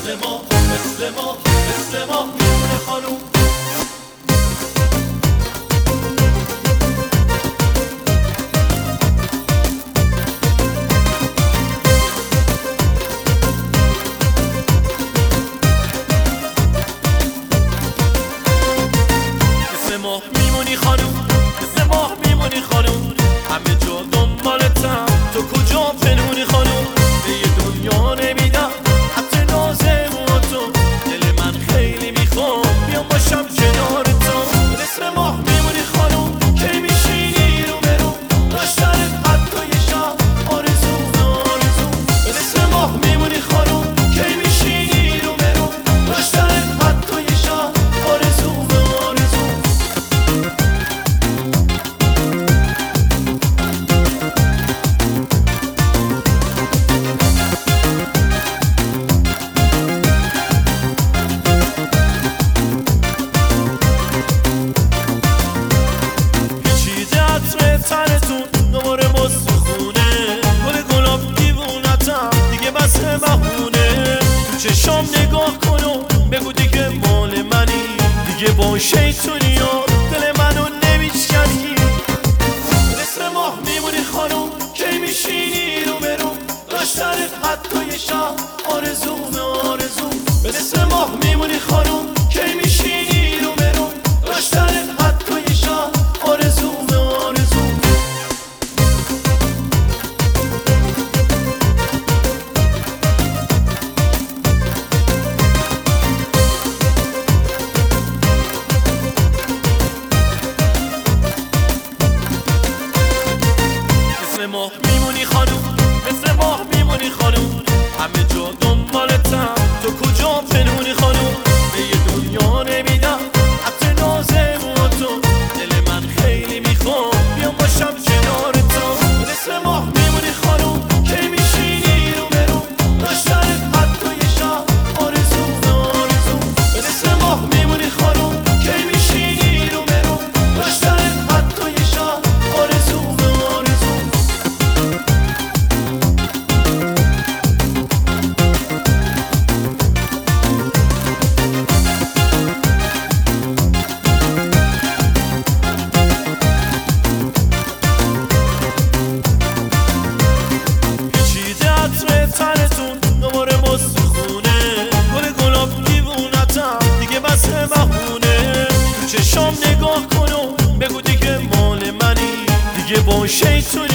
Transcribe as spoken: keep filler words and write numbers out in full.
مثل ما مثل ما مثل ما میمونه خانوم. مثل ما میمونی خانوم، مثل ما میمونی خانوم، همه جا دنبالتم، تو کجا پنهونی خانوم. به یه دنیا نمیدم حتی نازمون تو، دل من خیلی میخوام بیام باشم کنار تو. مثل ما میمونی خانوم، کی میشینی رو برو، داشتنت حتی یه شب آرزوم آرزوم. مثل ما میمونی خانوم، کی میشینی رو برو، داشتنت حتی یه شب آرزوم آرزوم. تنتون دوباره مستخونه، گل گلاب دیوونتم دیگه بس بهونه. تو چشام نگاه کن و بگو دیگه مال منی، دیگه با شیطونی و دل منو نمیشکنی. مثل ماه میمونی خانوم، کی میشینی رو برو، داشتنت حتی یه شب آرزوم آرزوم. مثل ماه میمونی خانوم، کی میشینی رو برو، داشتنت حتی یه شب آرزوم آرزوم. مثل ماه میمونی خانوم، مثل ماه میمونی خانوم، همه جا دنبالتم، تو کجا پنهونی خانوم. به یه دنیا نمیدم حتی نازمون تو، دل من خیلی میخوام بیام باشم کنار تو. مثل ماه میمونی خانوم، کی میشینی رو برو، داشتنت حتی یه شب آرزوم آرزوم. مثل ماه میمونی خانوم، کی میشینی رو برو، داشتنت حتی یه شب آرزوم آرزوم. تنتون دوباره مستخونه، گل گلاب دیوونتم دیگه بس بهونه. تو چشام نگاه کن و بگو دیگه مال منی، دیگه با شیطونی